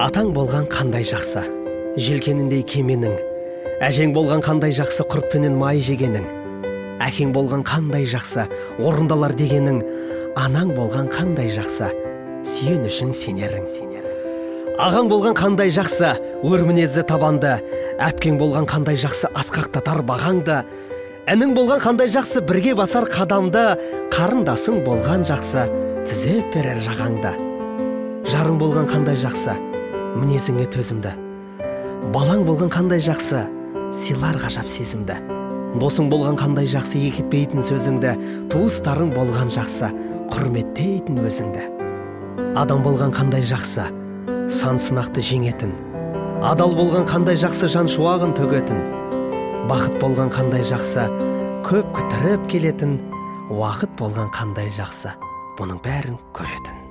Атаң болған қандай жақсы, желкеніндей кеменің. Әжең болған қандай жақсы, құртпенен май жегенің. Әкең болған қандай жақсы, орындалар дегенің. Анаң болған қандай жақсы, сүйен үшін сенерің. Ағаң болған қандай жақсы, өр мінезді табанды. Әпкең болған қандай жақсы, асқақтатар бағаңды. Әнің болған қандай жақсы, бірге басар қадамды. Қарындасың болған жақсы, түзеп берер жағаңды. Жарың болған қандай жақсы, мінезіңе төзімді. Балаң болған қандай жақсы, сыйлар ғажап сезімді. Досың болған қандай жақсы, екітпейтін сөзіңді. Туыстарың болған жақсы, құрметтейтін өзіңді. Адам болған қандай жақсы, сан сынақты жеңетін. Адал болған қандай жақсы, жан шуағын төгетін. Бақыт болған қандай жақсы, көп күтіріп келетін. Уақыт болған қандай жақсы, бұның бәрін көретін.